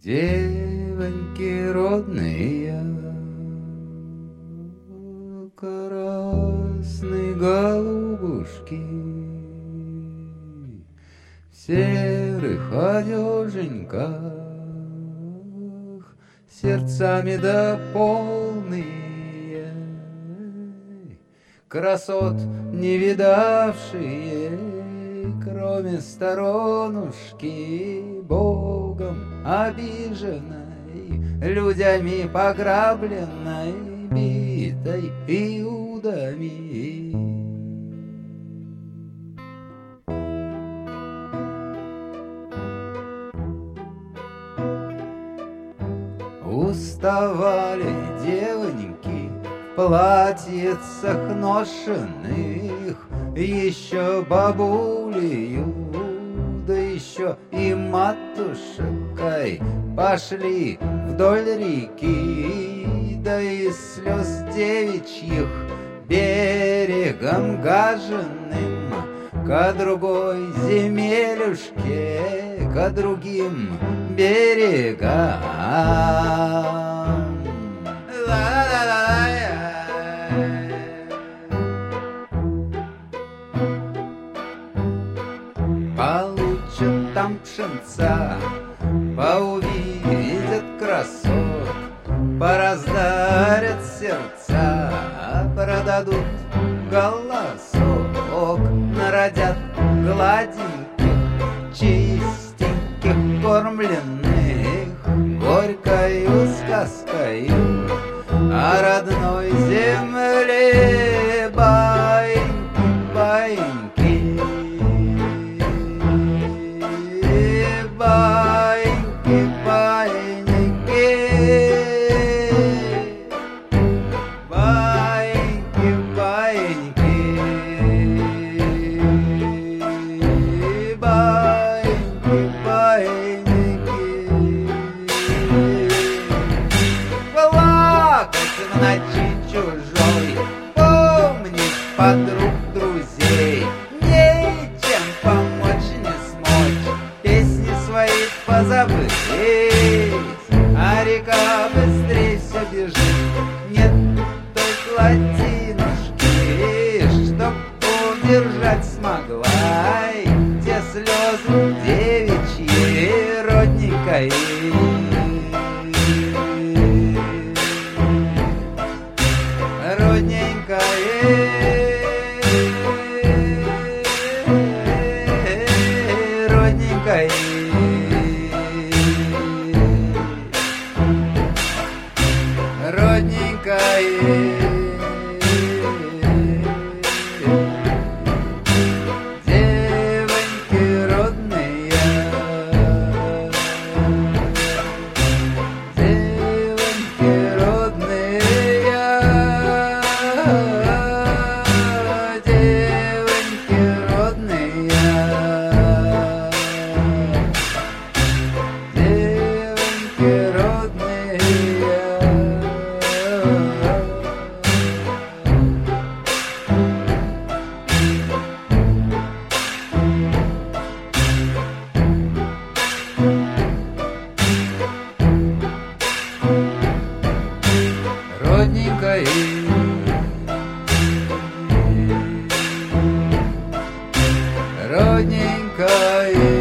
Девоньки родные, красные голубушки, в серых одеженьках, сердцами да полные, красот не видавшие, кроме сторонушки, Богом обиженной, людьми пограбленной, битой иудами. Уставали девоньки в платьицах ношенных, еще бабулею, да еще и матушкой пошли вдоль реки, да из слез девичьих берегом гаженым ко другой земелюшке, ко другим берегам. Получат там пшенца, поувидят красот, пораздарят сердца, продадут голосок, народят гладеньких, чистеньких, кормленных горькою сказкою о родной земле. Баиньки, баиньки, баиньки, баиньки, баиньки, баиньки, баиньки, баиньки. Плакать в ночи чужой, помнить подруг, друзей, ничем помочь не смочь, песни свои позабыть, а река быстрей все бежит, нет той плотинушки, чтоб удержать смогла те слезы девичьи родненькой. Родненькой, родненькой, девоньки родные, девоньки родные, девоньки родные, девоньки родные. Родненькой, родненькой.